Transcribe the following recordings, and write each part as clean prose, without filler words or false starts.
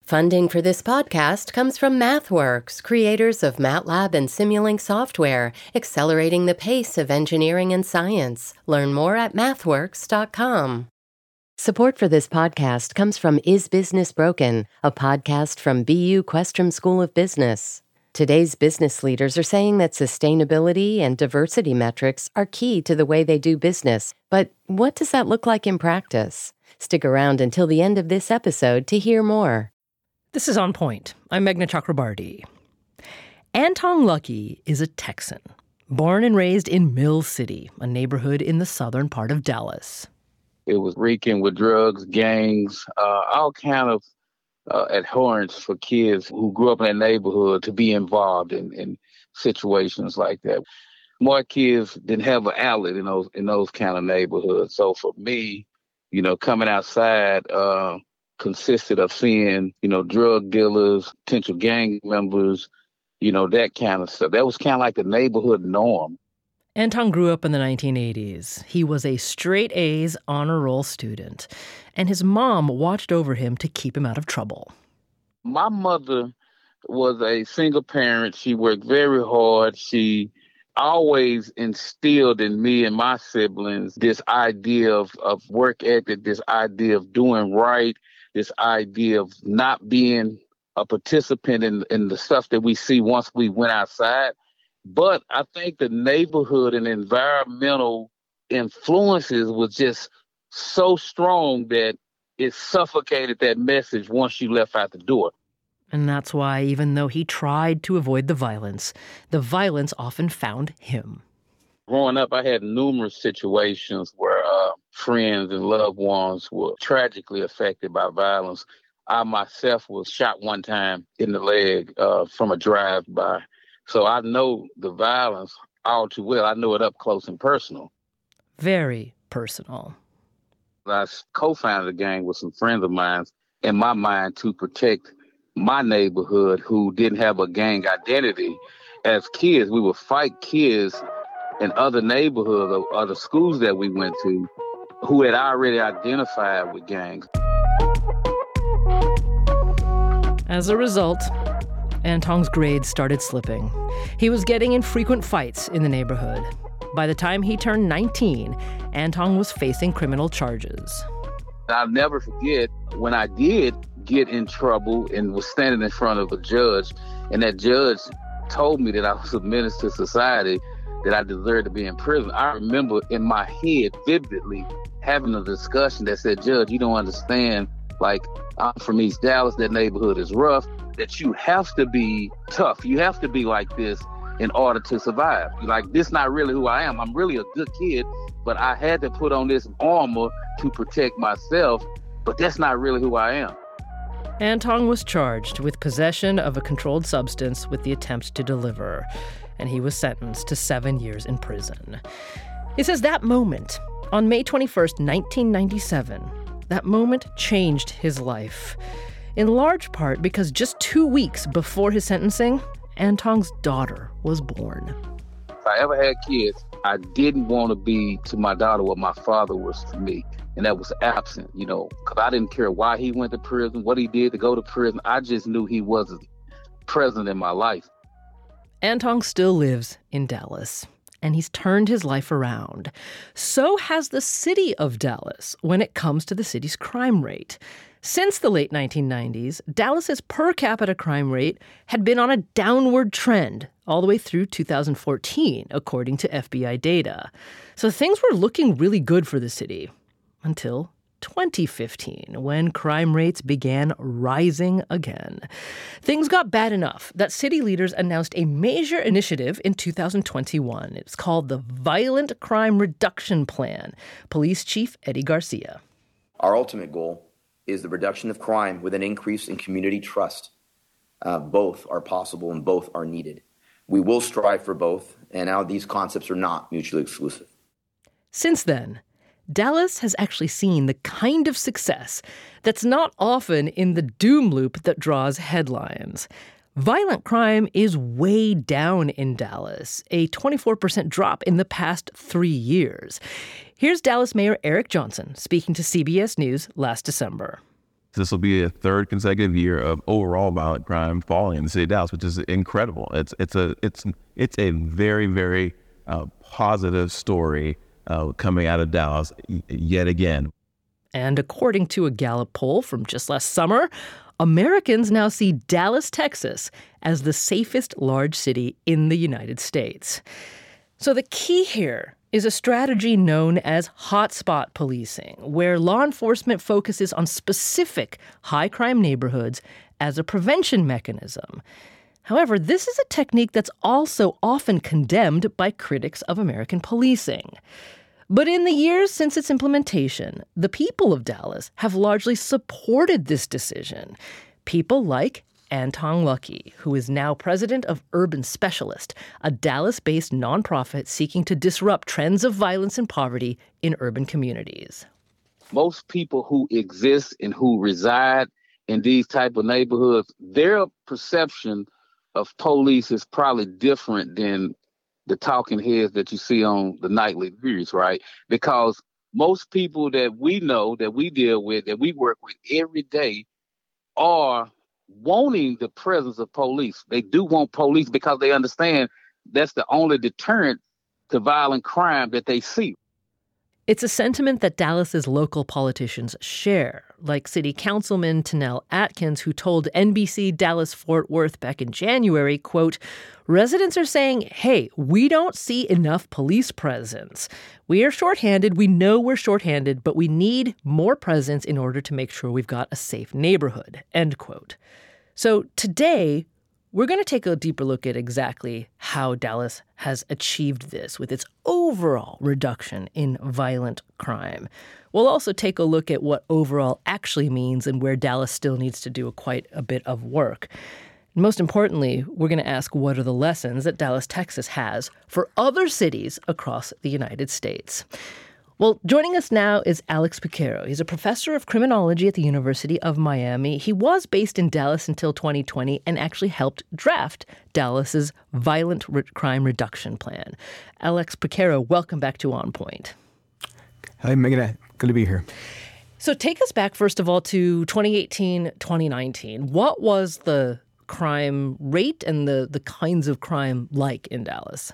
Funding for this podcast comes from MathWorks, creators of MATLAB and Simulink software, accelerating the pace of engineering and science. Learn more at mathworks.com. Support for this podcast comes from Is Business Broken, a podcast from BU Questrom School of Business. Today's business leaders are saying that sustainability and diversity metrics are key to the way they do business. But what does that look like in practice? Stick around until the end of this episode to hear more. This is On Point. I'm Meghna Chakrabarti. Antong Luckey is a Texan, born and raised in Mill City, a neighborhood in the southern part of Dallas. It was reeking with drugs, gangs, all kind of abhorrence for kids who grew up in that neighborhood to be involved in situations like that. More kids didn't have an outlet in those kind of neighborhoods. So for me, coming outside consisted of seeing, drug dealers, potential gang members, that kind of stuff. That was kind of like the neighborhood norm. Antong grew up in the 1980s. He was a straight A's honor roll student, and his mom watched over him to keep him out of trouble. My mother was a single parent. She worked very hard. She always instilled in me and my siblings this idea of work ethic, this idea of doing right, this idea of not being a participant in the stuff that we see once we went outside. But I think the neighborhood and environmental influences was just so strong that it suffocated that message once you left out the door. And that's why, even though he tried to avoid the violence often found him. Growing up, I had numerous situations where friends and loved ones were tragically affected by violence. I myself was shot one time in the leg from a drive-by. So I know the violence all too well. I know it up close and personal. Very personal. I co-founded a gang with some friends of mine, in my mind, to protect my neighborhood who didn't have a gang identity. As kids, we would fight kids in other neighborhoods or other schools that we went to who had already identified with gangs. As a result, Antong's grades started slipping. He was getting in frequent fights in the neighborhood. By the time he turned 19, Antong was facing criminal charges. I'll never forget when I did get in trouble and was standing in front of a judge, and that judge told me that I was a menace to society, that I deserved to be in prison. I remember in my head vividly having a discussion that said, "Judge, you don't understand. I'm from East Dallas. That neighborhood is rough. That you have to be tough. You have to be like this in order to survive. This not really who I am. I'm really a good kid, but I had to put on this armor to protect myself, but that's not really who I am." Antong was charged with possession of a controlled substance with the attempt to deliver, and he was sentenced to 7 years in prison. He says that moment, on May 21st, 1997, that moment changed his life. In large part because just 2 weeks before his sentencing, Antong's daughter was born. If I ever had kids, I didn't want to be to my daughter what my father was to me. And that was absent, because I didn't care why he went to prison, what he did to go to prison. I just knew he wasn't present in my life. Antong still lives in Dallas, and he's turned his life around. So has the city of Dallas when it comes to the city's crime rate. Since the late 1990s, Dallas's per capita crime rate had been on a downward trend all the way through 2014, according to FBI data. So things were looking really good for the city until 2015, when crime rates began rising again. Things got bad enough that city leaders announced a major initiative in 2021. It's called the Violent Crime Reduction Plan. Police Chief Eddie Garcia. Our ultimate goal is the reduction of crime with an increase in community trust. Both are possible and both are needed. We will strive for both, and now these concepts are not mutually exclusive. Since then, Dallas has actually seen the kind of success that's not often in the doom loop that draws headlines. Violent crime is way down in Dallas, a 24% drop in the past 3 years. Here's Dallas Mayor Eric Johnson speaking to CBS News last December. This will be a third consecutive year of overall violent crime falling in the city of Dallas, which is incredible. It's a very, very positive story coming out of Dallas yet again. And according to a Gallup poll from just last summer, Americans now see Dallas, Texas, as the safest large city in the United States. So the key here is a strategy known as hotspot policing, where law enforcement focuses on specific high-crime neighborhoods as a prevention mechanism. However, this is a technique that's also often condemned by critics of American policing. But in the years since its implementation, the people of Dallas have largely supported this decision. People like Anton Luckey, who is now president of Urban Specialist, a Dallas-based nonprofit seeking to disrupt trends of violence and poverty in urban communities. Most people who exist and who reside in these type of neighborhoods, their perception of police is probably different than the talking heads that you see on the nightly news, right? Because most people that we know, that we deal with, that we work with every day are wanting the presence of police. They do want police because they understand that's the only deterrent to violent crime that they see. It's a sentiment that Dallas's local politicians share, like City Councilman Tennell Atkins, who told NBC Dallas-Fort Worth back in January, quote, "Residents are saying, hey, we don't see enough police presence. We are shorthanded. We know we're shorthanded, but we need more presence in order to make sure we've got a safe neighborhood," end quote. So today, we're going to take a deeper look at exactly how Dallas has achieved this with its overall reduction in violent crime. We'll also take a look at what overall actually means and where Dallas still needs to do quite a bit of work. Most importantly, we're going to ask what are the lessons that Dallas, Texas has for other cities across the United States. Well, joining us now is Alex Piquero. He's a professor of criminology at the University of Miami. He was based in Dallas until 2020 and actually helped draft Dallas's violent crime reduction plan. Alex Piquero, welcome back to On Point. Hi, Megan. Good to be here. So take us back, first of all, to 2018, 2019. What was the crime rate and the kinds of crime like in Dallas?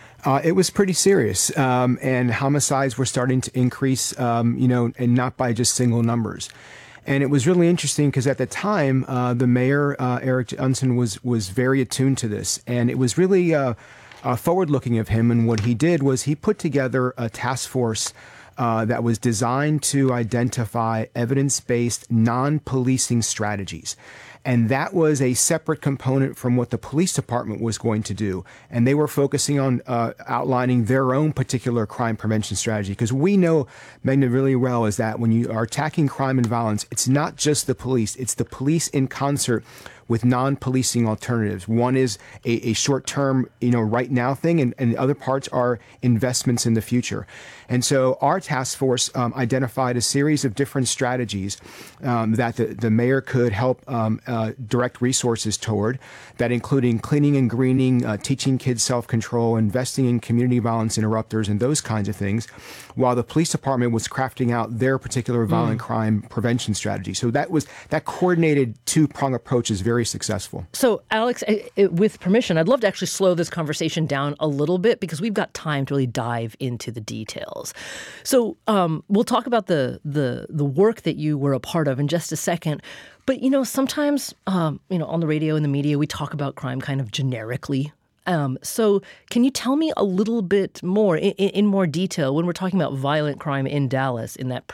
It was pretty serious, and homicides were starting to increase, and not by just single numbers. And it was really interesting because at the time, the mayor, Eric Johnson, was very attuned to this. And it was really forward-looking of him. And what he did was he put together a task force that was designed to identify evidence-based non-policing strategies. And that was a separate component from what the police department was going to do. And they were focusing on outlining their own particular crime prevention strategy. Because we know, Magna, really well is that when you are attacking crime and violence, it's not just the police. It's the police in concert with non-policing alternatives. One is a short-term, right now thing, and other parts are investments in the future. And so our task force identified a series of different strategies that the mayor could help direct resources toward, that including cleaning and greening, teaching kids self-control, investing in community violence interrupters, and those kinds of things, while the police department was crafting out their particular violent crime prevention strategy. So that coordinated two-prong approach is very successful. So, Alex, with permission, I'd love to actually slow this conversation down a little bit because we've got time to really dive into the details. So we'll talk about the work that you were a part of in just a second. But, sometimes, on the radio and the media, we talk about crime kind of generically. So can you tell me a little bit more, in more detail, when we're talking about violent crime in Dallas in that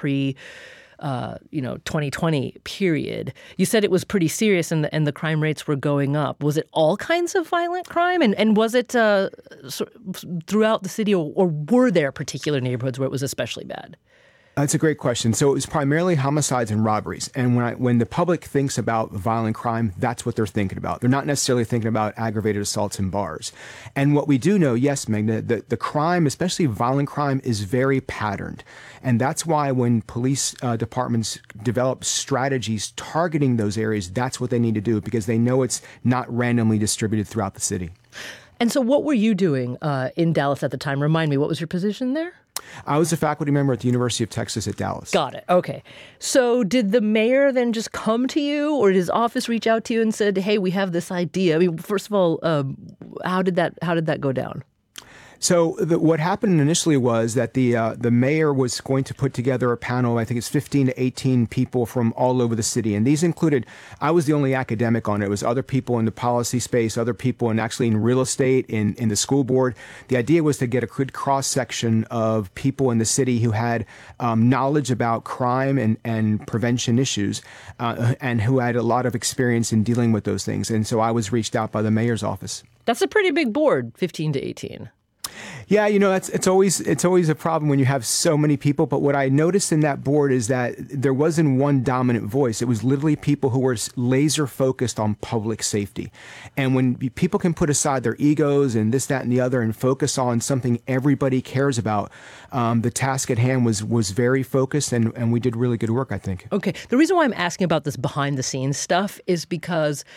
2020 period? You said it was pretty serious and the crime rates were going up. Was it all kinds of violent crime? And was it throughout the city, or were there particular neighborhoods where it was especially bad? That's a great question. So it was primarily homicides and robberies. And when the public thinks about violent crime, that's what they're thinking about. They're not necessarily thinking about aggravated assaults and bars. And what we do know, yes, Magna, the crime, especially violent crime, is very patterned. And that's why when police departments develop strategies targeting those areas, that's what they need to do, because they know it's not randomly distributed throughout the city. And so what were you doing in Dallas at the time? Remind me, what was your position there? I was a faculty member at the University of Texas at Dallas. Got it. Okay. So did the mayor then just come to you, or did his office reach out to you and said, hey, we have this idea? I mean, first of all, how did that go down? So what happened initially was that the mayor was going to put together a panel. I think it's 15 to 18 people from all over the city. And these included, I was the only academic on it. It was other people in the policy space, other people in real estate, in the school board. The idea was to get a good cross-section of people in the city who had knowledge about crime and prevention issues and who had a lot of experience in dealing with those things. And so I was reached out by the mayor's office. That's a pretty big board, 15 to 18. Yeah, it's always a problem when you have so many people. But what I noticed in that board is that there wasn't one dominant voice. It was literally people who were laser focused on public safety. And when people can put aside their egos and this, that, and the other and focus on something everybody cares about, the task at hand was very focused, and we did really good work, I think. Okay. The reason why I'm asking about this behind the scenes stuff is because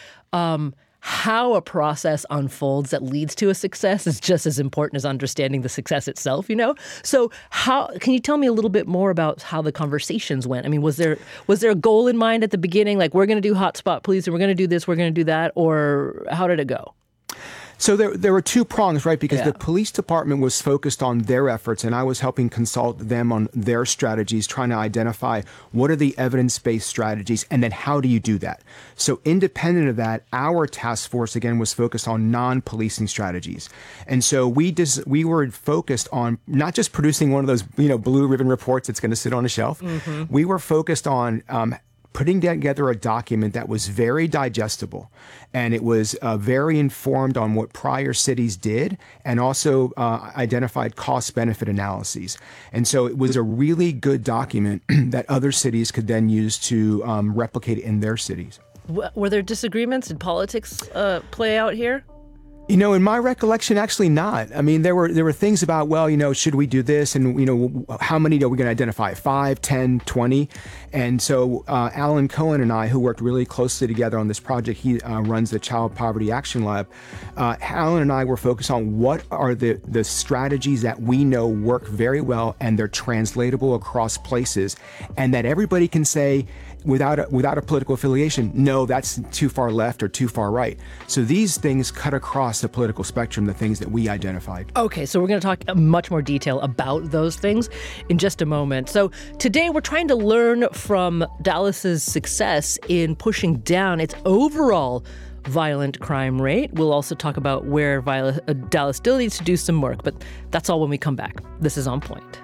how a process unfolds that leads to a success is just as important as understanding the success itself, So can you tell me a little bit more about how the conversations went? I mean, was there a goal in mind at the beginning, like we're going to do hotspot police and we're going to do this, we're going to do that, or how did it go? So there were two prongs, right? Because the police department was focused on their efforts, and I was helping consult them on their strategies, trying to identify what are the evidence-based strategies, and then how do you do that? So independent of that, our task force, again, was focused on non-policing strategies. And so we were focused on not just producing one of those, blue ribbon reports that's going to sit on a shelf. Mm-hmm. We were focused on putting together a document that was very digestible, and it was very informed on what prior cities did, and also identified cost-benefit analyses. And so it was a really good document that other cities could then use to replicate in their cities. Were there disagreements? Did politics play out here? In my recollection, actually not. I mean, there were things about, should we do this? And, how many are we going to identify? 5, 10, 20? And so Alan Cohen and I, who worked really closely together on this project, he runs the Child Poverty Action Lab. Alan and I were focused on what are the strategies that we know work very well and they're translatable across places, and that everybody can say, without a political affiliation, no, that's too far left or too far right. So these things cut across the political spectrum, the things that we identified. Okay, so we're going to talk in much more detail about those things in just a moment. So today we're trying to learn from Dallas's success in pushing down its overall violent crime rate. We'll also talk about where Dallas still needs to do some work, but that's all when we come back. This is On Point.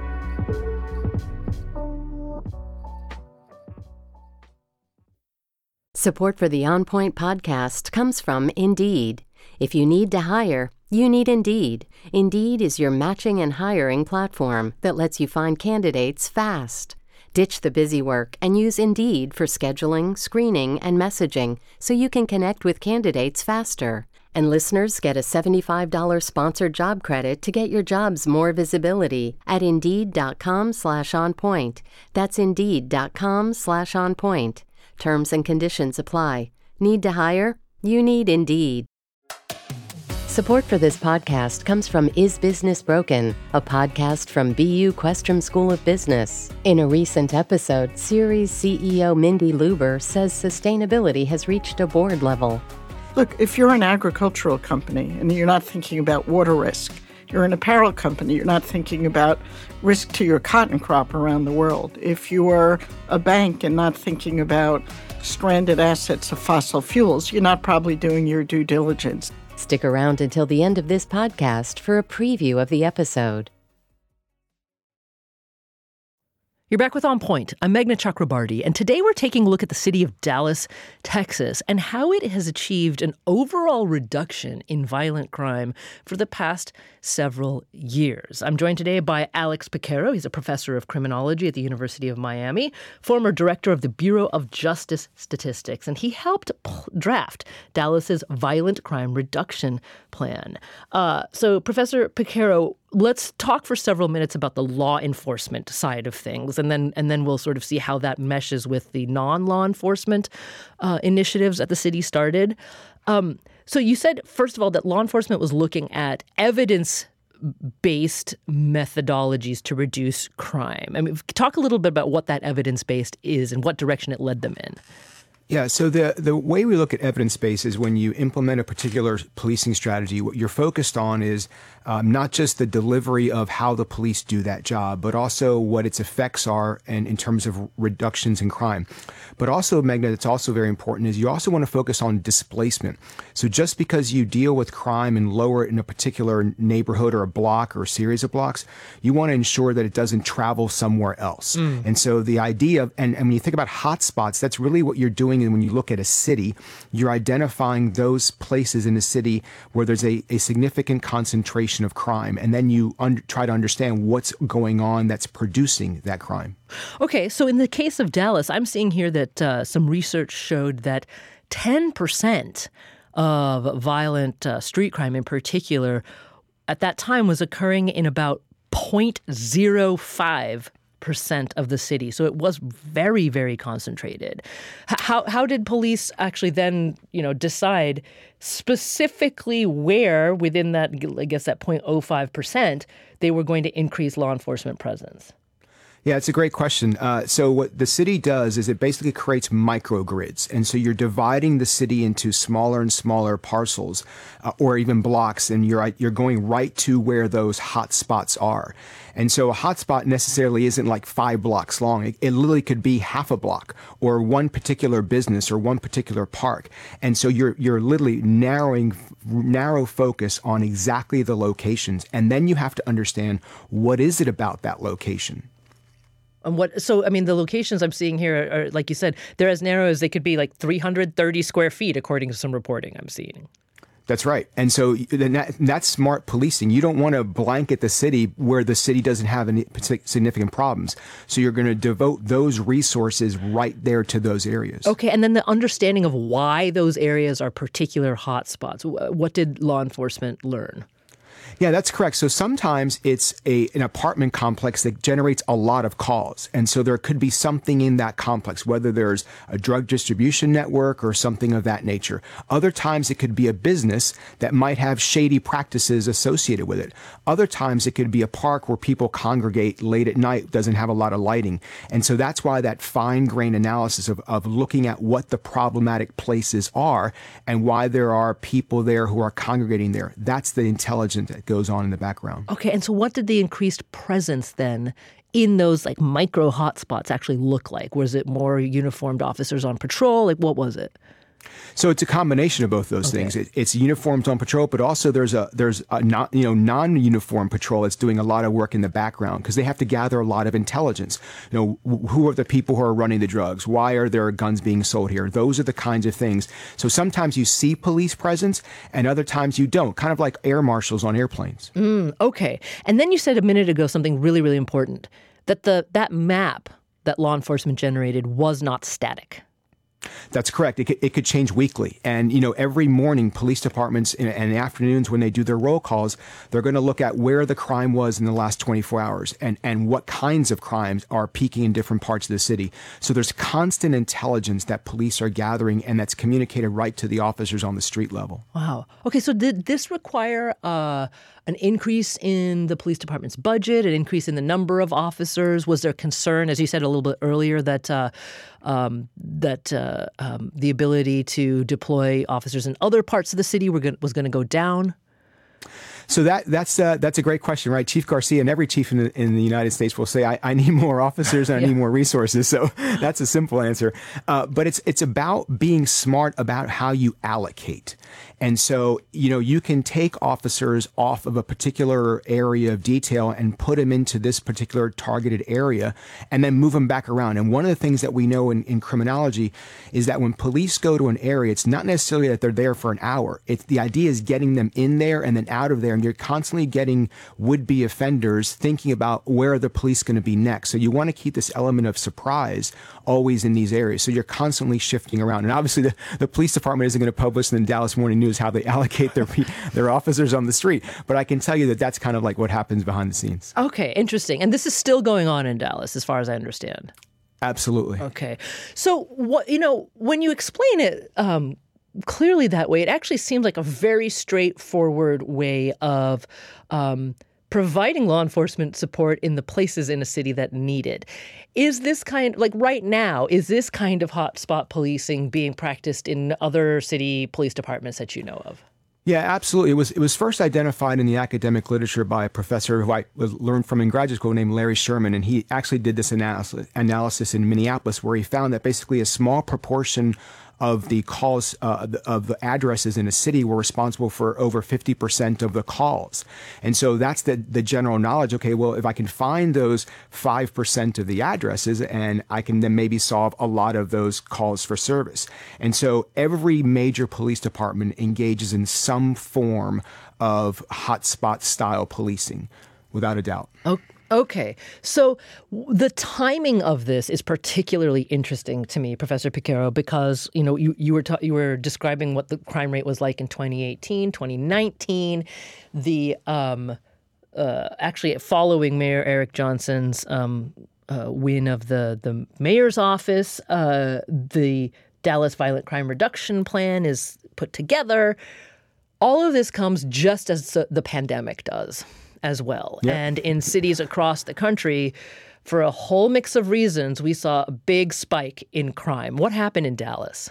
Support for the On Point podcast comes from Indeed. If you need to hire, you need Indeed. Indeed is your matching and hiring platform that lets you find candidates fast. Ditch the busy work and use Indeed for scheduling, screening, and messaging so you can connect with candidates faster. And listeners get a $75 sponsored job credit to get your jobs more visibility at Indeed.com/onpoint. That's Indeed.com/onpoint. Terms and conditions apply. Need to hire? You need Indeed. Support for this podcast comes from Is Business Broken, a podcast from BU Questrom School of Business. In a recent episode, Series CEO Mindy Luber says sustainability has reached a board level. Look, if you're an agricultural company and you're not thinking about water risk, you're an apparel company, you're not thinking about risk to your cotton crop around the world. If you're a bank and not thinking about stranded assets of fossil fuels, you're not probably doing your due diligence. Stick around until the end of this podcast for a preview of the episode. You're back with On Point. I'm Meghna Chakrabarty, and today we're taking a look at the city of Dallas, Texas, and how it has achieved an overall reduction in violent crime for the past several years. I'm joined today by Alex Piquero. He's a professor of criminology at the University of Miami, former director of the Bureau of Justice Statistics, and he helped draft Dallas's violent crime reduction plan. So, Professor Piquero, let's talk for several minutes about the law enforcement side of things, and then we'll sort of see how that meshes with the non-law enforcement initiatives that the city started. So you said, first of all, that law enforcement was looking at evidence based methodologies to reduce crime. I mean, talk a little bit about what that evidence-based is and what direction it led them in. Yeah, so the way we look at evidence-based is when you implement a particular policing strategy, what you're focused on is not just the delivery of how the police do that job, but also what its effects are and in terms of reductions in crime. But also, Meghna, it's also very important is you also want to focus on displacement. So just because you deal with crime and lower it in a particular neighborhood or a block or a series of blocks, you want to ensure that it doesn't travel somewhere else. And so the idea of, and when you think about hotspots, that's really what you're doing. And when you look at a city, you're identifying those places in a city where there's a significant concentration of crime. And then you try to understand what's going on that's producing that crime. Okay, so in the case of Dallas, I'm seeing here that some research showed that 10% of violent street crime in particular at that time was occurring in about 0.05% of the city. So it was very, very concentrated. How did police actually then, decide specifically where within that, I guess, that 0.05% they were going to increase law enforcement presence? Yeah, it's a great question. So what the city does is it basically creates microgrids. And so you're dividing the city into smaller and smaller parcels or even blocks, and you're going right to where those hot spots are. And so a hotspot necessarily isn't like 5 blocks long. It literally could be half a block or one particular business or one particular park. And so you're literally narrow focus on exactly the locations. And then you have to understand what is it about that location. And the locations I'm seeing here are, like you said, they're as narrow as they could be, like 330 square feet, according to some reporting I'm seeing. That's right. And so that's smart policing. You don't want to blanket the city where the city doesn't have any significant problems. So you're going to devote those resources right there to those areas. Okay. And then the understanding of why those areas are particular hotspots. What did law enforcement learn? Yeah, that's correct. So sometimes it's an apartment complex that generates a lot of calls. And so there could be something in that complex, whether there's a drug distribution network or something of that nature. Other times it could be a business that might have shady practices associated with it. Other times it could be a park where people congregate late at night, doesn't have a lot of lighting. And so that's why that fine-grained analysis of looking at what the problematic places are and why there are people there who are congregating there, that's the intelligence that goes on in the background. Okay, and so what did the increased presence then in those like micro hotspots actually look like? Was it more uniformed officers on patrol? Like what was it? So it's a combination of both those things. It's uniformed on patrol, but also there's a non-uniformed patrol that's doing a lot of work in the background because they have to gather a lot of intelligence. Who are the people who are running the drugs? Why are there guns being sold here? Those are the kinds of things. So sometimes you see police presence and other times you don't, kind of like air marshals on airplanes. Okay. And then you said a minute ago something really, really important, that that map that law enforcement generated was not static. That's correct. It could change weekly. And, every morning, police departments and afternoons when they do their roll calls, they're going to look at where the crime was in the last 24 hours and what kinds of crimes are peaking in different parts of the city. So there's constant intelligence that police are gathering and that's communicated right to the officers on the street level. Wow. Okay, so did this require an increase in the police department's budget, an increase in the number of officers? Was there concern, as you said a little bit earlier, that the ability to deploy officers in other parts of the city was going to go down? So that's a great question, right? Chief Garcia and every chief in the United States will say, I need more officers and I need more resources. So that's a simple answer. But it's about being smart about how you allocate. And so, you can take officers off of a particular area of detail and put them into this particular targeted area and then move them back around. And one of the things that we know in criminology is that when police go to an area, it's not necessarily that they're there for an hour. The idea is getting them in there and then out of there. And you're constantly getting would-be offenders thinking about where are the police going to be next. So you want to keep this element of surprise always in these areas. So you're constantly shifting around. And obviously the police department isn't going to publish in the Dallas Morning News how they allocate their officers on the street. But I can tell you that that's kind of like what happens behind the scenes. Okay, interesting. And this is still going on in Dallas, as far as I understand. Absolutely. Okay. So, when you explain it clearly that way. It actually seems like a very straightforward way of providing law enforcement support in the places in a city that need it. Is this right now, is this kind of hotspot policing being practiced in other city police departments that you know of? Yeah, absolutely. It was first identified in the academic literature by a professor who I learned from in graduate school named Larry Sherman, and he actually did this analysis in Minneapolis, where he found that basically a small proportion of the calls of the addresses in a city were responsible for over 50% of the calls. And so that's the general knowledge. Okay, well, if I can find those 5% of the addresses, and I can then maybe solve a lot of those calls for service. And so every major police department engages in some form of hotspot style policing, without a doubt. Okay. So the timing of this is particularly interesting to me, Professor Piqueiro, because, you were describing what the crime rate was like in 2018, 2019. The actually following Mayor Eric Johnson's win of the mayor's office, the Dallas Violent Crime Reduction Plan is put together. All of this comes just as the pandemic does as well. Yep. And in cities across the country, for a whole mix of reasons, we saw a big spike in crime. What happened in Dallas?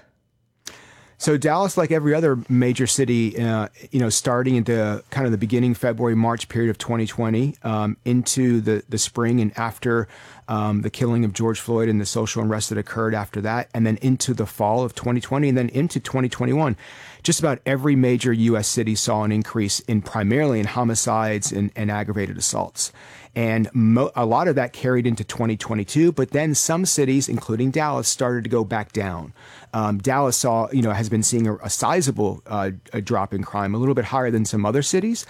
So Dallas, like every other major city, starting into kind of the beginning February, March period of 2020, into the spring and after the killing of George Floyd and the social unrest that occurred after that, and then into the fall of 2020 and then into 2021, just about every major U.S. city saw an increase primarily in homicides and aggravated assaults. And a lot of that carried into 2022, but then some cities, including Dallas, started to go back down. Dallas has been seeing a sizable drop in crime, a little bit higher than some other cities.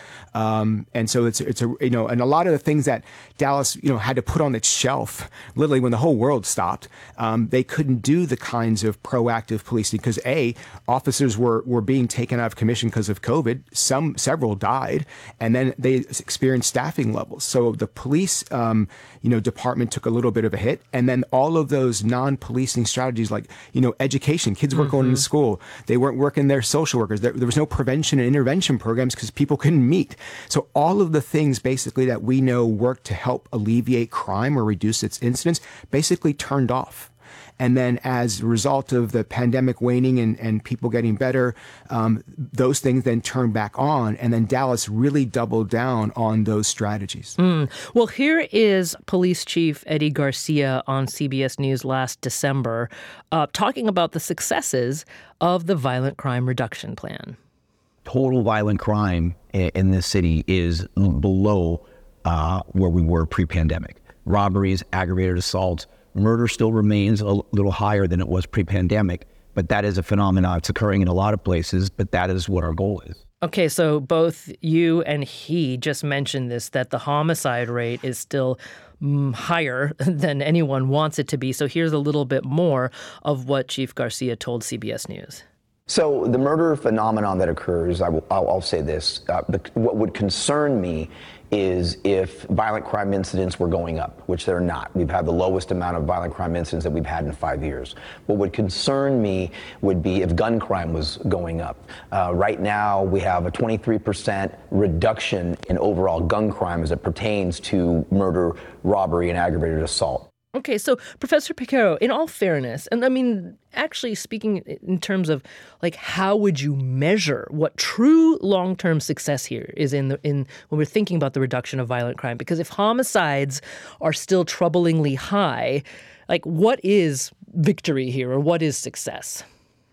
And so and a lot of the things that Dallas, had to put on its shelf, literally when the whole world stopped, they couldn't do the kinds of proactive policing because officers were being taken out of commission because of COVID. Several died, and then they experienced staffing levels. So the police, department took a little bit of a hit, and then all of those non-policing strategies like, education. Kids weren't going to school. They weren't working their social workers. There was no prevention and intervention programs because people couldn't meet. So all of the things basically that we know work to help alleviate crime or reduce its incidence basically turned off. And then as a result of the pandemic waning and people getting better, those things then turned back on. And then Dallas really doubled down on those strategies. Well, here is Police Chief Eddie Garcia on CBS News last December talking about the successes of the Violent Crime Reduction Plan. Total violent crime in this city is below where we were pre-pandemic. Robberies, aggravated assaults, murder still remains a little higher than it was pre-pandemic, but that is a phenomenon. It's occurring in a lot of places, but that is what our goal is. Okay, so both you and he just mentioned this, that the homicide rate is still higher than anyone wants it to be. So here's a little bit more of what Chief Garcia told CBS News. So the murder phenomenon that occurs, I'll say this, what would concern me is if violent crime incidents were going up, which they're not. We've had the lowest amount of violent crime incidents that we've had in 5 years. What would concern me would be if gun crime was going up. Right now, we have a 23% reduction in overall gun crime as it pertains to murder, robbery, and aggravated assault. Okay, so Professor Piqueiro, in all fairness, and I mean, actually speaking in terms of like how would you measure what true long-term success here is in when we're thinking about the reduction of violent crime? Because if homicides are still troublingly high, like what is victory here or what is success?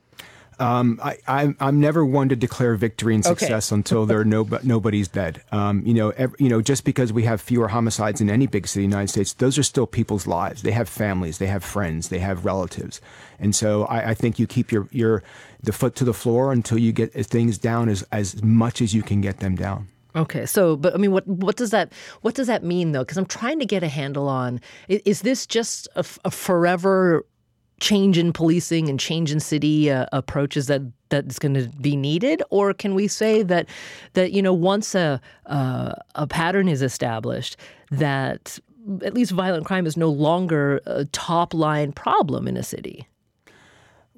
I'm never one to declare victory and success until nobody's dead. Just because we have fewer homicides in any big city in the United States, those are still people's lives. They have families, they have friends, they have relatives, and so I think you keep the foot to the floor until you get things down as much as you can get them down. Okay, so but I mean, what does that mean though? Because I'm trying to get a handle on is this just a forever change in policing and change in city approaches that's going to be needed, or can we say that once a pattern is established, that at least violent crime is no longer a top line problem in a city?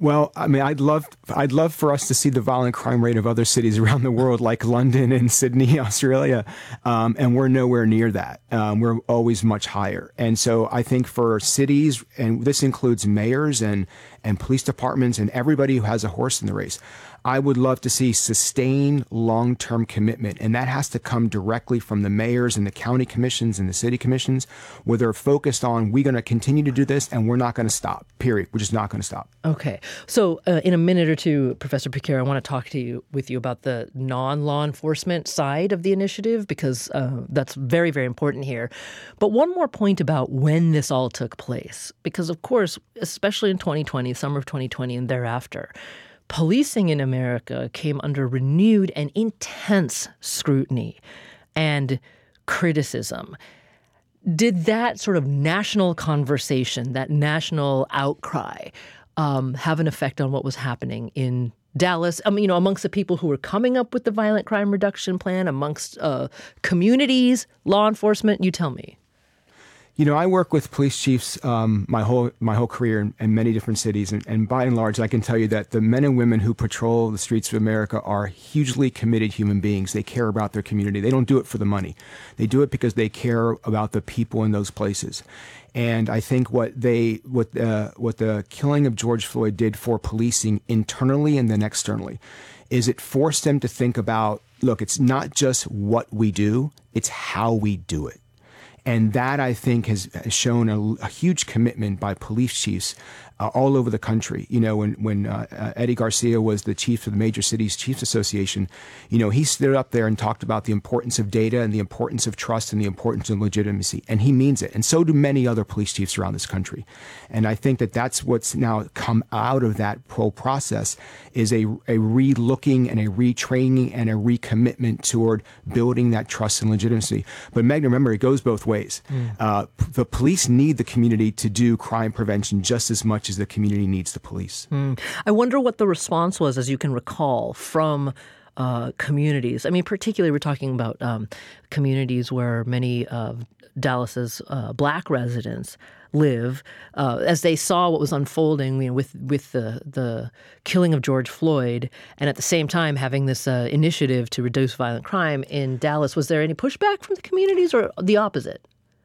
Well, I mean, I'd love for us to see the violent crime rate of other cities around the world, like London and Sydney, Australia, and we're nowhere near that. We're always much higher. And so I think for cities, and this includes mayors and police departments and everybody who has a horse in the race, I would love to see sustained long-term commitment, and that has to come directly from the mayors and the county commissions and the city commissions, where they're focused on, we're going to continue to do this and we're not going to stop, period. We're just not going to stop. Okay. So in a minute or two, Professor Piquer, I want to talk with you about the non-law enforcement side of the initiative, because that's very, very important here. But one more point about when this all took place, because of course, especially in 2020, summer of 2020 and thereafter, policing in America came under renewed and intense scrutiny and criticism. Did that sort of national conversation, that national outcry, have an effect on what was happening in Dallas? Amongst the people who were coming up with the violent crime reduction plan, amongst communities, law enforcement? You tell me. I work with police chiefs my whole career in many different cities, and by and large, I can tell you that the men and women who patrol the streets of America are hugely committed human beings. They care about their community. They don't do it for the money. They do it because they care about the people in those places. And I think what the killing of George Floyd did for policing internally and then externally is it forced them to think about, look, it's not just what we do, it's how we do it. And that, I think, has shown a huge commitment by police chiefs all over the country. When Eddie Garcia was the chief of the Major Cities Chiefs Association, he stood up there and talked about the importance of data and the importance of trust and the importance of legitimacy. And he means it. And so do many other police chiefs around this country. And I think that that's what's now come out of that whole process is a re-looking and a retraining and a recommitment toward building that trust and legitimacy. But Meg, remember, it goes both ways. The police need the community to do crime prevention just as much as the community needs the police. I wonder what the response was, as you can recall, from communities. I mean, particularly we're talking about communities where many of Dallas's black residents live, as they saw what was unfolding with the killing of George Floyd, and at the same time having this initiative to reduce violent crime in Dallas. Was there any pushback from the communities or the opposite?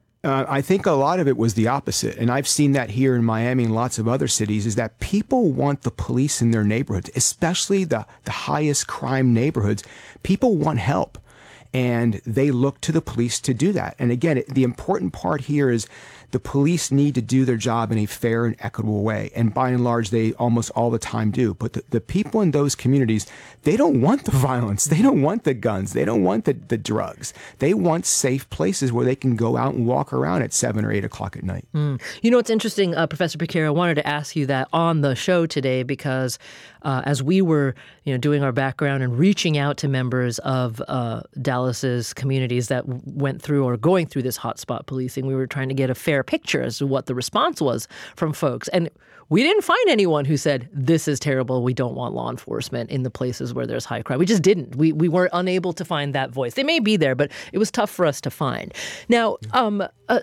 I think a lot of it was the opposite. And I've seen that here in Miami and lots of other cities, is that people want the police in their neighborhoods, especially the highest crime neighborhoods. People want help, and they look to the police to do that. And again, the important part here is the police need to do their job in a fair and equitable way. And by and large, they almost all the time do. But the people in those communities, they don't want the violence. They don't want the guns. They don't want the drugs. They want safe places where they can go out and walk around at 7 or 8 o'clock at night. It's interesting, Professor Piquer, I wanted to ask you that on the show today because as we were doing our background and reaching out to members of Dallas's communities that went through or going through this hotspot policing, we were trying to get a fair picture as to what the response was from folks. And we didn't find anyone who said, this is terrible, we don't want law enforcement in the places where there's high crime. We just didn't. We were unable to find that voice. They may be there, but it was tough for us to find. Now, I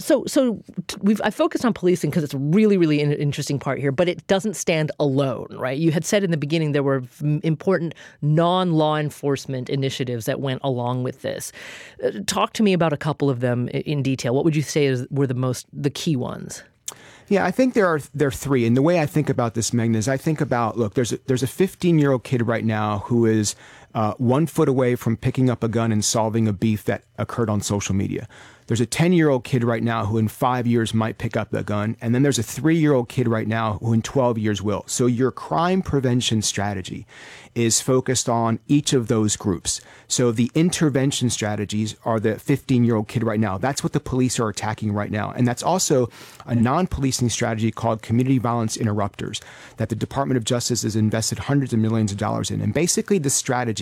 focused on policing because it's a really, really interesting part here, but it doesn't stand alone, right? You had said in the beginning there were important non-law enforcement initiatives that went along with this. Talk to me about a couple of them in detail. What would you say were the key ones? Yeah, I think there are three. And the way I think about this, Megan, is I think about, look, there's a 15-year-old kid right now who is 1 foot away from picking up a gun and solving a beef that occurred on social media. There's a 10-year-old kid right now who in 5 years might pick up the gun. And then there's a 3-year-old kid right now who in 12 years will. So your crime prevention strategy is focused on each of those groups. So the intervention strategies are the 15-year-old kid right now. That's what the police are attacking right now. And that's also a non-policing strategy called community violence interrupters that the Department of Justice has invested hundreds of millions of dollars in. And basically the strategy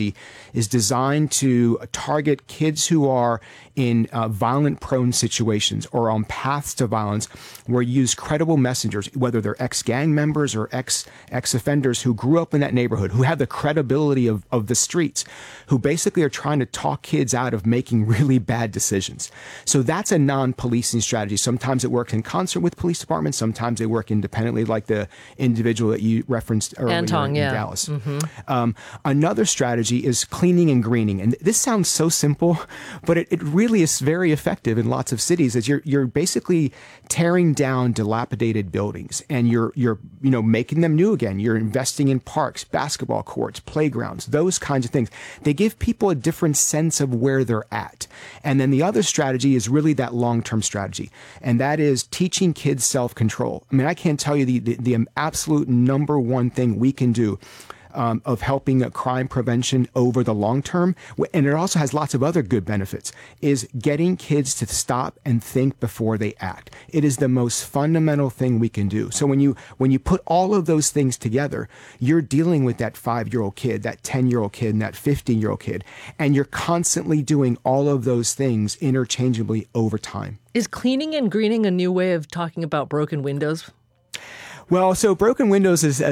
strategy is designed to target kids who are in violent-prone situations or on paths to violence, where you use credible messengers, whether they're ex-gang members or ex-offenders who grew up in that neighborhood, who have the credibility of the streets, who basically are trying to talk kids out of making really bad decisions. So that's a non-policing strategy. Sometimes it works in concert with police departments. Sometimes they work independently, like the individual that you referenced earlier in Dallas. Another strategy is cleaning and greening. And this sounds so simple, but it really is very effective in lots of cities. As you're basically tearing down dilapidated buildings and you're making them new again. You're investing in parks, basketball courts, playgrounds, those kinds of things. They give people a different sense of where they're at. And then the other strategy is really that long-term strategy, and that is teaching kids self-control. I mean, I can't tell you the absolute number one thing we can do of helping crime prevention over the long term, and it also has lots of other good benefits, is getting kids to stop and think before they act. It is the most fundamental thing we can do. So when you put all of those things together, you're dealing with that 5-year-old kid, that 10-year-old kid, and that 15-year-old kid, and you're constantly doing all of those things interchangeably over time. Is cleaning and greening a new way of talking about broken windows? Well, so broken windows is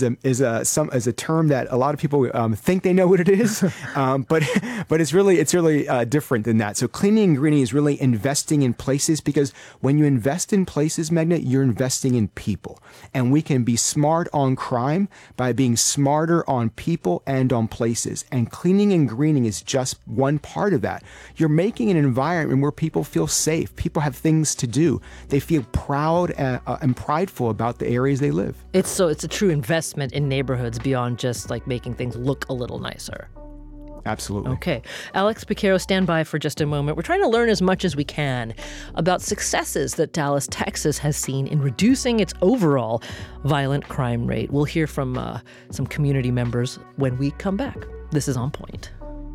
a term that a lot of people think they know what it is, but it's really different than that. So cleaning and greening is really investing in places, because when you invest in places, Meghna, you're investing in people, and we can be smart on crime by being smarter on people and on places. And cleaning and greening is just one part of that. You're making an environment where people feel safe. People have things to do. They feel proud and prideful about the areas they live. It's a true investment in neighborhoods beyond just like making things look a little nicer. Absolutely. Okay. Alex Piqueiro, stand by for just a moment. We're trying to learn as much as we can about successes that Dallas, Texas has seen in reducing its overall violent crime rate. We'll hear from some community members when we come back. This is On Point.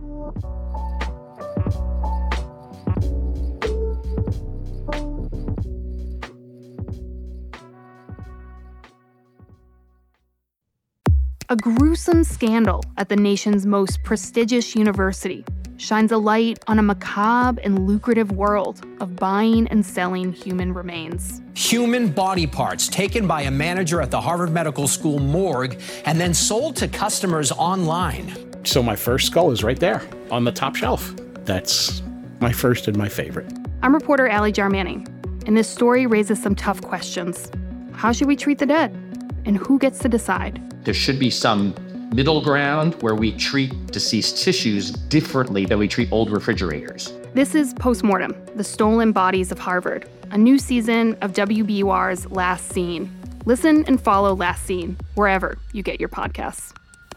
A gruesome scandal at the nation's most prestigious university shines a light on a macabre and lucrative world of buying and selling human remains. Human body parts taken by a manager at the Harvard Medical School morgue and then sold to customers online. So my first skull is right there on the top shelf. That's my first and my favorite. I'm reporter Allie Jarmanning, and this story raises some tough questions. How should we treat the dead? And who gets to decide? There should be some middle ground where we treat deceased tissues differently than we treat old refrigerators. This is Postmortem, the Stolen Bodies of Harvard, a new season of WBUR's Last Scene. Listen and follow Last Scene wherever you get your podcasts.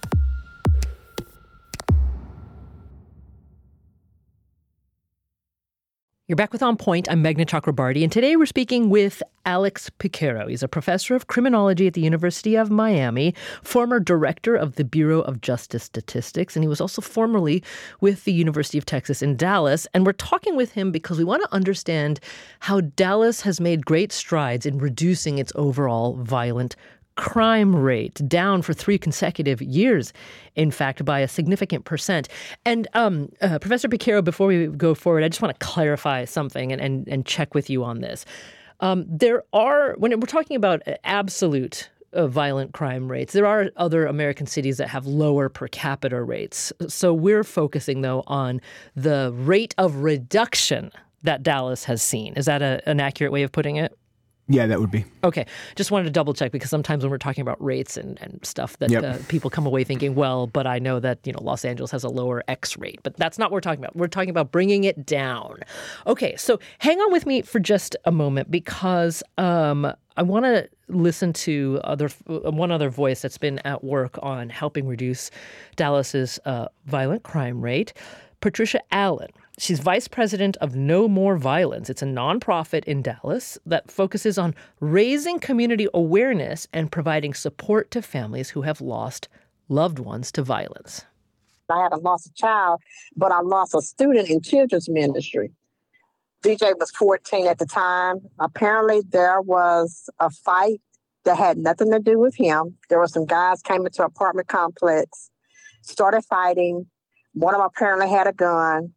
You're back with On Point. I'm Meghna Chakrabarty, and today we're speaking with Alex Piqueiro. He's a professor of criminology at the University of Miami, former director of the Bureau of Justice Statistics, and he was also formerly with the University of Texas in Dallas. And we're talking with him because we want to understand how Dallas has made great strides in reducing its overall violent crime rate, down for 3 consecutive years, in fact, by a significant percent. And Professor Piqueiro, before we go forward, I just want to clarify something and check with you on this. There are, when we're talking about absolute violent crime rates, there are other American cities that have lower per capita rates. So we're focusing, though, on the rate of reduction that Dallas has seen. Is that an accurate way of putting it? Yeah, that would be. Okay. Just wanted to double check, because sometimes when we're talking about rates and stuff that people come away thinking, well, but I know that, Los Angeles has a lower X rate. But that's not what we're talking about. We're talking about bringing it down. Okay. So hang on with me for just a moment, because I want to listen to one other voice that's been at work on helping reduce Dallas's violent crime rate, Patricia Allen. She's vice president of No More Violence. It's a nonprofit in Dallas that focuses on raising community awareness and providing support to families who have lost loved ones to violence. I haven't lost a child, but I lost a student in children's ministry. DJ was 14 at the time. Apparently, there was a fight that had nothing to do with him. There were some guys came into an apartment complex, started fighting. One of them apparently had a gun,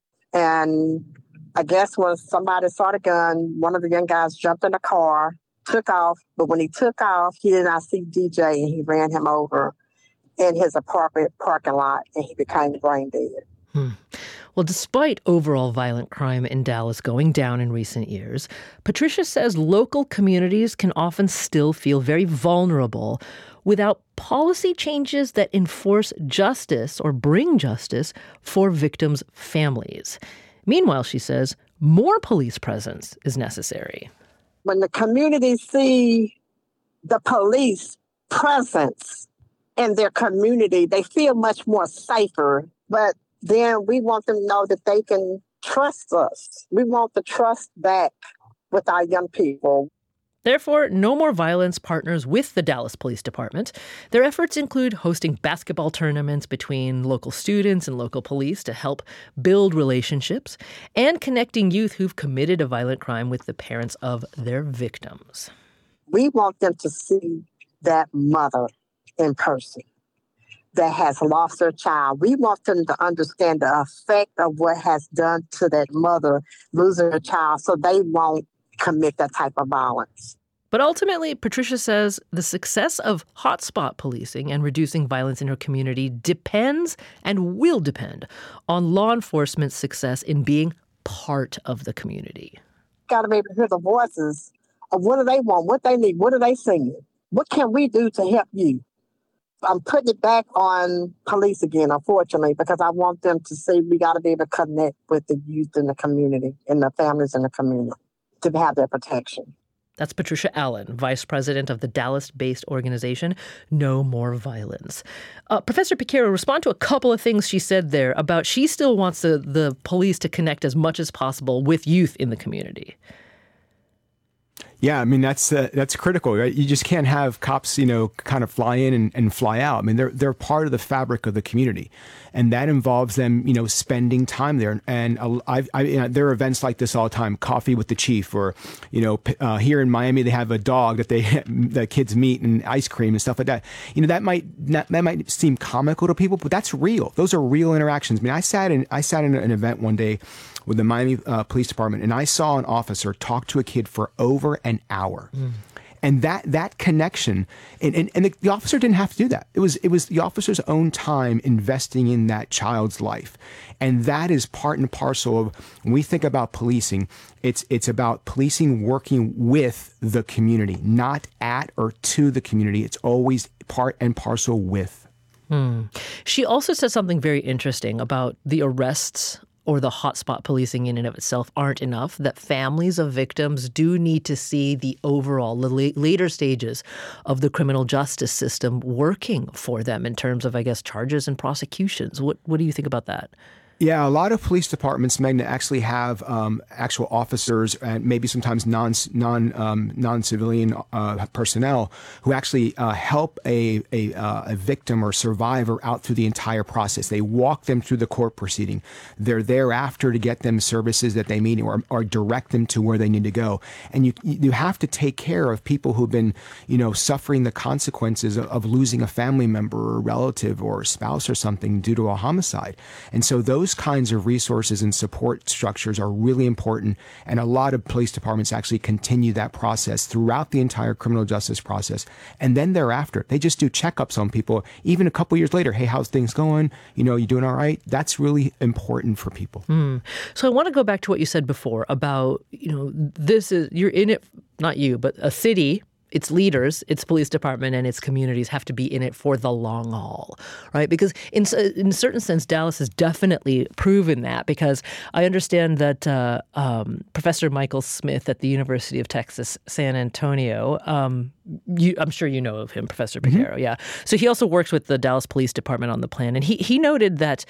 and I guess when somebody saw the gun, one of the young guys jumped in the car, took off. But when he took off, he did not see DJ, and he ran him over in his apartment parking lot, and he became brain dead. Well, despite overall violent crime in Dallas going down in recent years, Patricia says local communities can often still feel very vulnerable without policy changes that enforce justice or bring justice for victims' families. Meanwhile, she says, more police presence is necessary. When the community see the police presence in their community, they feel much more safer. But then we want them to know that they can trust us. We want the trust back with our young people. Therefore, No More Violence partners with the Dallas Police Department. Their efforts include hosting basketball tournaments between local students and local police to help build relationships, and connecting youth who've committed a violent crime with the parents of their victims. We want them to see that mother in person that has lost her child. We want them to understand the effect of what has done to that mother losing her child, so they won't commit that type of violence. But ultimately, Patricia says the success of hotspot policing and reducing violence in her community depends and will depend on law enforcement's success in being part of the community. Got to be able to hear the voices of what do they want, what they need, what are they singing, what can we do to help you? I'm putting it back on police again, unfortunately, because I want them to see we got to be able to connect with the youth in the community and the families in the community to have their protection. That's Patricia Allen, vice president of the Dallas-based organization No More Violence. Professor Piqueiro, respond to a couple of things she said there about she still wants the police to connect as much as possible with youth in the community. Yeah, I mean, that's critical, right? You just can't have cops, kind of fly in and fly out. I mean, they're part of the fabric of the community, and that involves them, spending time there. And there are events like this all the time, coffee with the chief, or, here in Miami, they have a dog that kids meet, and ice cream and stuff like that. That might seem comical to people, but that's real. Those are real interactions. I mean, I sat in an event one day with the Miami Police Department, and I saw an officer talk to a kid for over an hour. And that connection, and the officer didn't have to do that. It was the officer's own time investing in that child's life. And that is part and parcel of, when we think about policing, it's about policing working with the community, not at or to the community. It's always part and parcel with. She also said something very interesting about the arrests or the hotspot policing in and of itself aren't enough, that families of victims do need to see the overall, the later stages of the criminal justice system working for them in terms of, I guess, charges and prosecutions. What do you think about that? Yeah, a lot of police departments, Magna, actually have actual officers and maybe sometimes non-civilian personnel who actually help a victim or survivor out through the entire process. They walk them through the court proceeding. They're thereafter to get them services that they need or direct them to where they need to go. And you have to take care of people who've been, suffering the consequences of losing a family member or a relative or a spouse or something due to a homicide. And so those kinds of resources and support structures are really important, and a lot of police departments actually continue that process throughout the entire criminal justice process. And then thereafter, they just do checkups on people, even a couple years later. Hey, how's things going? You doing all right? That's really important for people. So I want to go back to what you said before about, you're in it, not you, but a city, its leaders, its police department, and its communities have to be in it for the long haul, right? Because in a certain sense, Dallas has definitely proven that, because I understand that Professor Michael Smith at the University of Texas, San Antonio, I'm sure you know of him, Professor Piqueiro, yeah. So he also works with the Dallas Police Department on the plan, and he noted that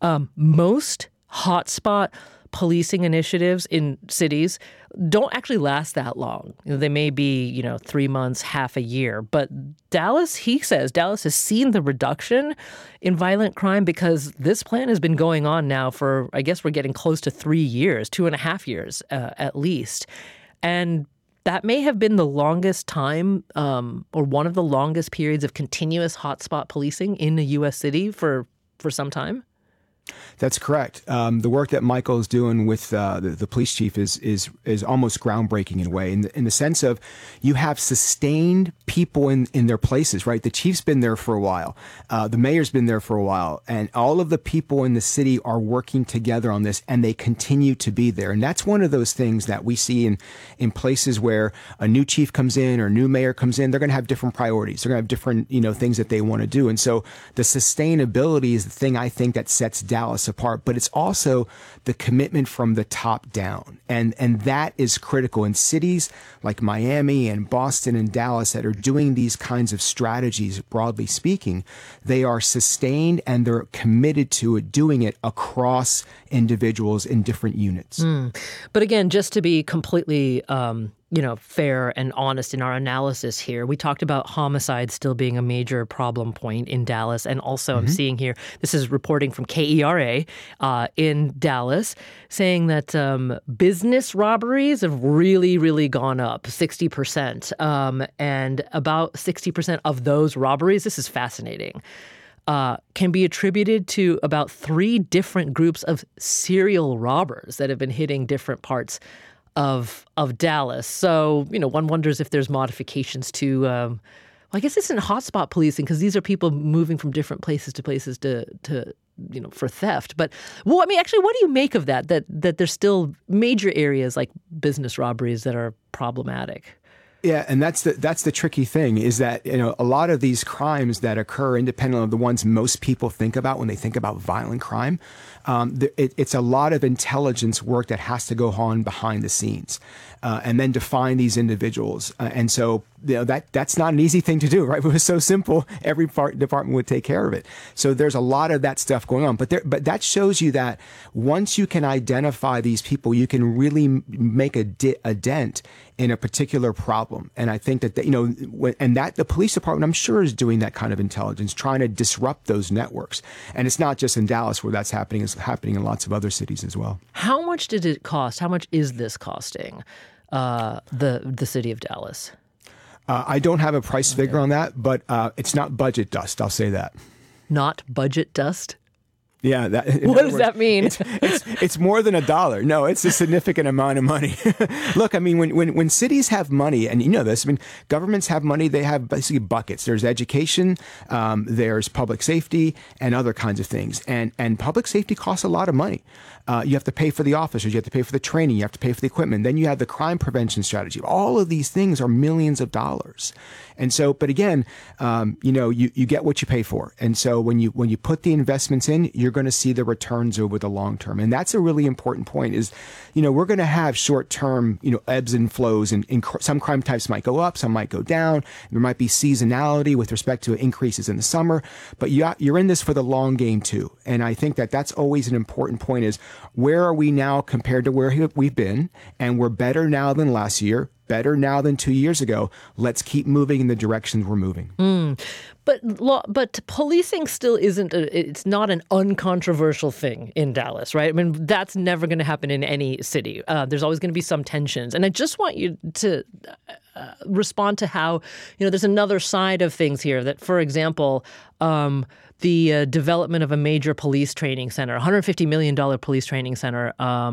most hotspot policing initiatives in cities don't actually last that long. They may be, 3 months, half a year. But Dallas, he says, Dallas has seen the reduction in violent crime because this plan has been going on now for, I guess we're getting close to 3 years, 2.5 years at least. And that may have been the longest time or one of the longest periods of continuous hotspot policing in a U.S. city for some time. That's correct. The work that Michael is doing with the police chief is almost groundbreaking in a way, in the sense of you have sustained people in their places, right? The chief's been there for a while. The mayor's been there for a while. And all of the people in the city are working together on this, and they continue to be there. And that's one of those things that we see in places where a new chief comes in or a new mayor comes in. They're going to have different priorities. They're going to have different, things that they want to do. And so the sustainability is the thing I think that sets Dallas apart, but it's also the commitment from the top down. And that is critical in cities like Miami and Boston and Dallas that are doing these kinds of strategies, broadly speaking. They are sustained and they're committed to doing it across individuals in different units. But again, just to be completely fair and honest in our analysis here, we talked about homicide still being a major problem point in Dallas. And also I'm seeing here, this is reporting from KERA in Dallas, saying that business robberies have really, really gone up 60%. And about 60% of those robberies, this is fascinating, can be attributed to about 3 different groups of serial robbers that have been hitting different parts of Dallas. So, one wonders if there's modifications to, I guess it's in hotspot policing, because these are people moving from different places to for theft. But, actually, what do you make of that there's still major areas like business robberies that are problematic? Yeah, and that's the tricky thing is that, a lot of these crimes that occur independent of the ones most people think about when they think about violent crime, it's a lot of intelligence work that has to go on behind the scenes, and then define these individuals. And so, that's not an easy thing to do, right? If it was so simple, every department would take care of it. So there's a lot of that stuff going on. But that shows you that once you can identify these people, you can really make a dent in a particular problem. And I think that, the police department, I'm sure, is doing that kind of intelligence, trying to disrupt those networks. And it's not just in Dallas where that's happening, it's happening in lots of other cities as well. How much did it cost? How much is this costing the city of Dallas? I don't have a price figure on that, but it's not budget dust, I'll say that. Not budget dust? Yeah. What does that mean? It's more than $1. No, it's a significant amount of money. Look, when cities have money, and this, governments have money, they have basically buckets. There's education, there's public safety, and other kinds of things. And public safety costs a lot of money. You have to pay for the officers, you have to pay for the training, you have to pay for the equipment. Then you have the crime prevention strategy. All of these things are millions of dollars. And so, but again, you get what you pay for. And so when you put the investments in, you're going to see the returns over the long term. And that's a really important point is, we're going to have short term, ebbs and flows, and some crime types might go up, some might go down. There might be seasonality with respect to increases in the summer, but you're in this for the long game too. And I think that that's always an important point is, where are we now compared to where we've been? And we're better now than last year, better now than 2 years ago. Let's keep moving in the directions we're moving. But policing still it's not an uncontroversial thing in Dallas, right? That's never going to happen in any city. There's always going to be some tensions. And I just want you to respond to how, there's another side of things here that, for example, the development of a major police training center, $150 million police training center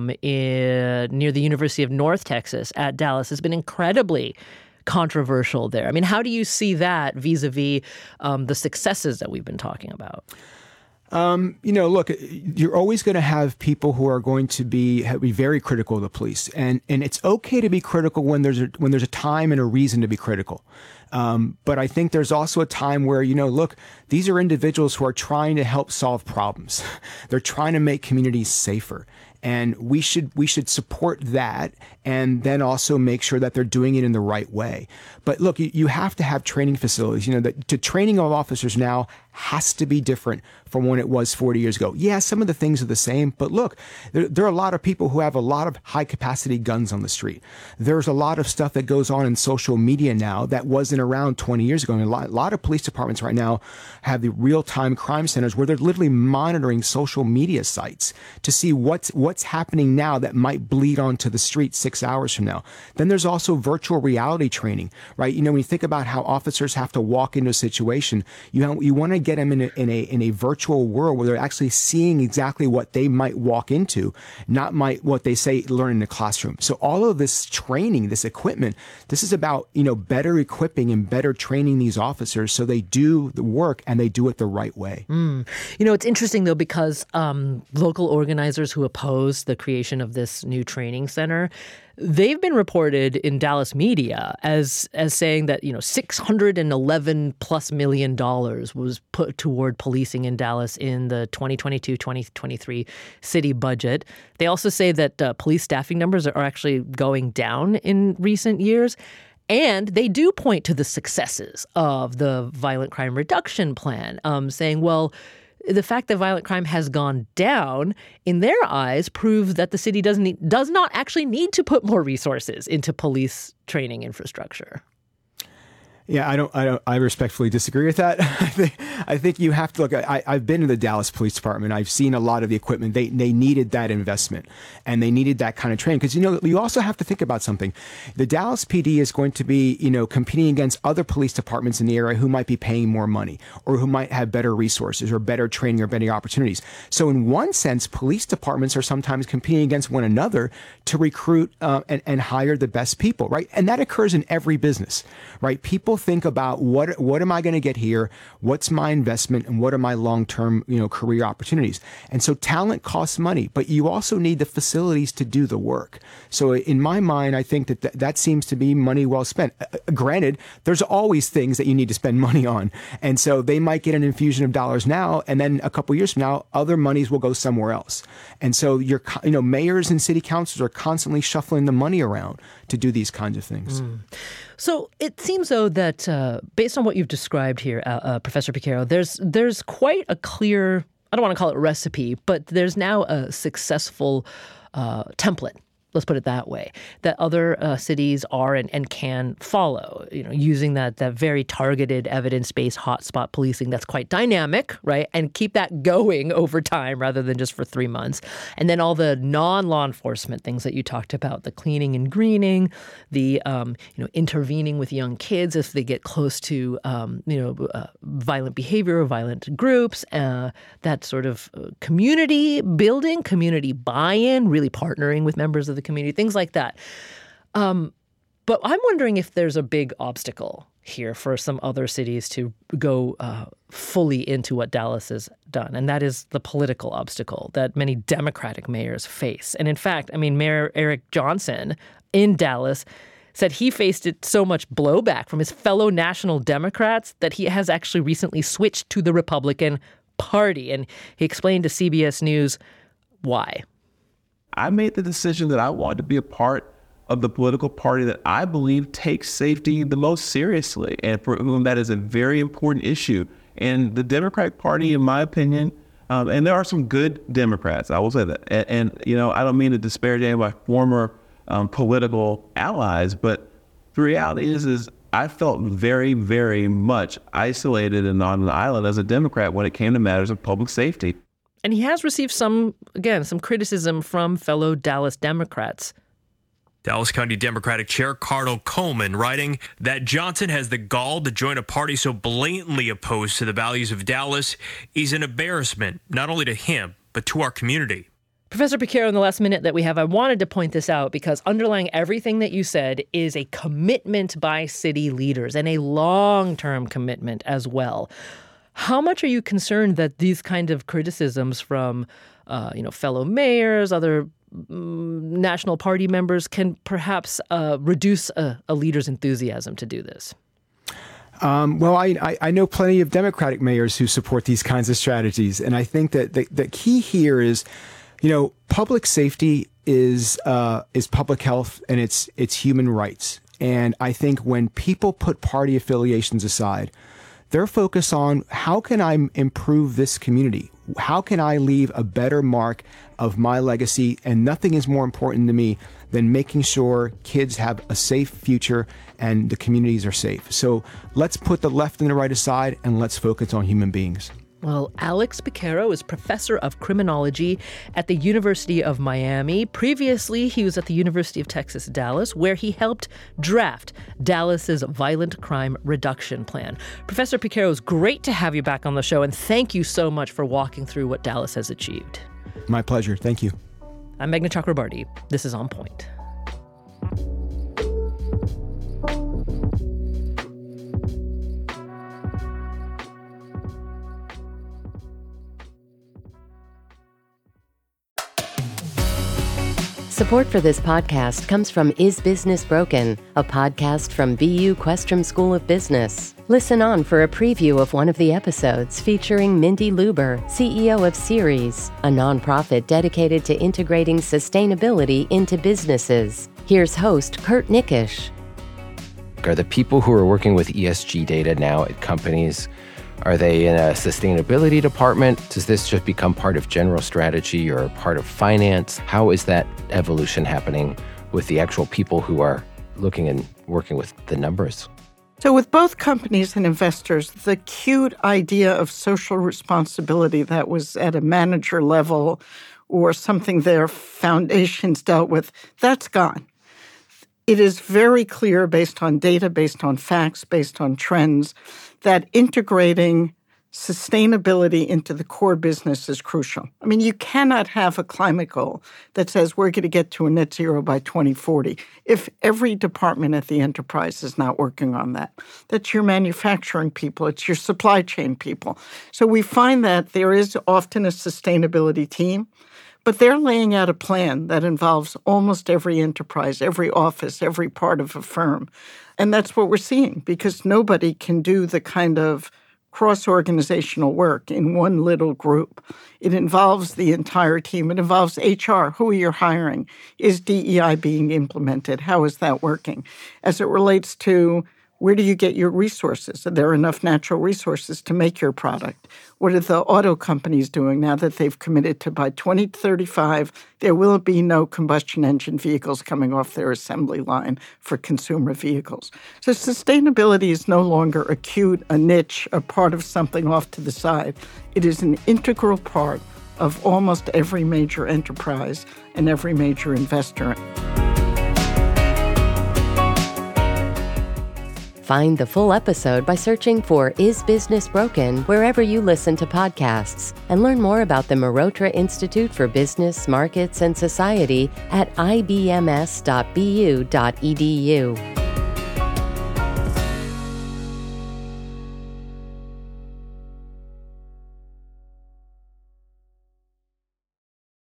near the University of North Texas at Dallas has been incredibly controversial there. How do you see that vis-a-vis the successes that we've been talking about? Look, you're always going to have people who are going to be very critical of the police, and it's okay to be critical when there's a time and a reason to be critical. But I think there's also a time where, look, these are individuals who are trying to help solve problems. They're trying to make communities safer. And we should support that, and then also make sure that they're doing it in the right way. But look, you have to have training facilities. The training of officers now has to be different from when it was 40 years ago. Yeah, some of the things are the same, but look, there are a lot of people who have a lot of high capacity guns on the street. There's a lot of stuff that goes on in social media now that wasn't around 20 years ago. And a lot of police departments right now have the real-time crime centers where they're literally monitoring social media sites to see what's happening now that might bleed onto the street 6 hours from now. Then there's also virtual reality training, right? When you think about how officers have to walk into a situation, you want to get them in a virtual world where they're actually seeing exactly what they might walk into, not what they say learn in the classroom. So all of this training, this equipment, this is about, better equipping and better training these officers so they do the work and they do it the right way. It's interesting, though, because local organizers who oppose the creation of this new training center, they've been reported in Dallas media as saying that, $611+ million was put toward policing in Dallas in the 2022-2023 city budget. They also say that police staffing numbers are actually going down in recent years. And they do point to the successes of the violent crime reduction plan, saying, well, the fact that violent crime has gone down, in their eyes, proves that the city does not actually need to put more resources into police training infrastructure. Yeah, I respectfully disagree with that. I think you have to look. I've been to the Dallas Police Department. I've seen a lot of the equipment. They needed that investment and they needed that kind of training because you also have to think about something. The Dallas PD is going to be competing against other police departments in the area who might be paying more money or who might have better resources or better training or better opportunities. So in one sense, police departments are sometimes competing against one another to recruit and hire the best people, right? And that occurs in every business, right? People think about what am I going to get here? What's my investment and what are my long-term, career opportunities? And so talent costs money, but you also need the facilities to do the work. So in my mind, I think that seems to be money well spent. Granted, there's always things that you need to spend money on. And so they might get an infusion of dollars now, and then a couple of years from now, other monies will go somewhere else. And so mayors and city councils are constantly shuffling the money around to do these kinds of things. So it seems, though, that based on what you've described here, Professor Piqueiro, there's quite a clear, I don't want to call it recipe, but there's now a successful template, let's put it that way, that other cities are and can follow, using that very targeted evidence-based hotspot policing that's quite dynamic, right? And keep that going over time rather than just for 3 months. And then all the non-law enforcement things that you talked about, the cleaning and greening, the, intervening with young kids if they get close to, violent behavior or violent groups, that sort of community building, community buy-in, really partnering with members of the community, things like that. But I'm wondering if there's a big obstacle here for some other cities to go fully into what Dallas has done, and that is the political obstacle that many Democratic mayors face. And in fact, Mayor Eric Johnson in Dallas said he faced so much blowback from his fellow national Democrats that he has actually recently switched to the Republican Party. And he explained to CBS News why. I made the decision that I wanted to be a part of the political party that I believe takes safety the most seriously and for whom that is a very important issue. And the Democratic Party, in my opinion, and there are some good Democrats, I will say that. And I don't mean to disparage any of my former political allies, but the reality is I felt very, very much isolated and on an island as a Democrat when it came to matters of public safety. And he has received some criticism from fellow Dallas Democrats. Dallas County Democratic Chair Cardinal Coleman writing that Johnson has the gall to join a party so blatantly opposed to the values of Dallas is an embarrassment, not only to him, but to our community. Professor Piqueiro, in the last minute that we have, I wanted to point this out because underlying everything that you said is a commitment by city leaders and a long-term commitment as well. How much are you concerned that these kind of criticisms from, fellow mayors, other national party members can perhaps reduce a leader's enthusiasm to do this? Well, I know plenty of Democratic mayors who support these kinds of strategies. And I think that the key here is, public safety is public health and it's human rights. And I think when people put party affiliations aside, they're focused on how can I improve this community? How can I leave a better mark of my legacy? And nothing is more important to me than making sure kids have a safe future and the communities are safe. So let's put the left and the right aside and let's focus on human beings. Well, Alex Piquero is professor of criminology at the University of Miami. Previously, he was at the University of Texas, Dallas, where he helped draft Dallas's violent crime reduction plan. Professor Piquero, it's great to have you back on the show, and thank you so much for walking through what Dallas has achieved. My pleasure. Thank you. I'm Meghna Chakrabarti. This is On Point. Support for this podcast comes from Is Business Broken, a podcast from BU Questrom School of Business. Listen on for a preview of one of the episodes featuring Mindy Luber, CEO of Ceres, a nonprofit dedicated to integrating sustainability into businesses. Here's host Kurt Nickisch. Are the people who are working with ESG data now at companies, are they in a sustainability department? Does this just become part of general strategy or part of finance? How is that evolution happening with the actual people who are looking and working with the numbers? So with both companies and investors, the cute idea of social responsibility that was at a manager level or something their foundations dealt with, that's gone. It is very clear based on data, based on facts, based on trends, that integrating sustainability into the core business is crucial. I mean, you cannot have a climate goal that says we're going to get to a net zero by 2040 if every department at the enterprise is not working on that. That's your manufacturing people. It's your supply chain people. So we find that there is often a sustainability team, but they're laying out a plan that involves almost every enterprise, every office, every part of a firm. And that's what we're seeing, because nobody can do the kind of cross-organizational work in one little group. It involves the entire team. It involves HR. Who are you hiring? Is DEI being implemented? How is that working? As it relates to where do you get your resources? Are there enough natural resources to make your product? What are the auto companies doing now that they've committed to by 2035, there will be no combustion engine vehicles coming off their assembly line for consumer vehicles? So sustainability is no longer acute, a niche, a part of something off to the side. It is an integral part of almost every major enterprise and every major investor. Find the full episode by searching for Is Business Broken wherever you listen to podcasts, and learn more about the Marotra Institute for Business, Markets, and Society at ibms.bu.edu.